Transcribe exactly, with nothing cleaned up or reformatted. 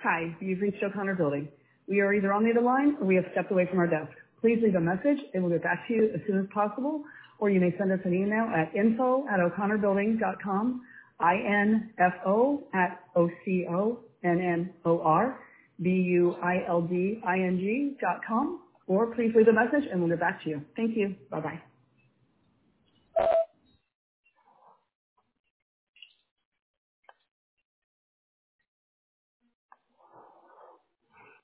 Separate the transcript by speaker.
Speaker 1: Hi, you've reached O'Connor Building. We are either on the other line or we have stepped away from our desk. Please leave a message and we'll get back to you as soon as possible, or you may send us an email at info at o'connor building dot com, I N F O at O C O N N O R B U I L D I N G dot com, or please leave a message and we'll get back to you. Thank you. Bye-bye.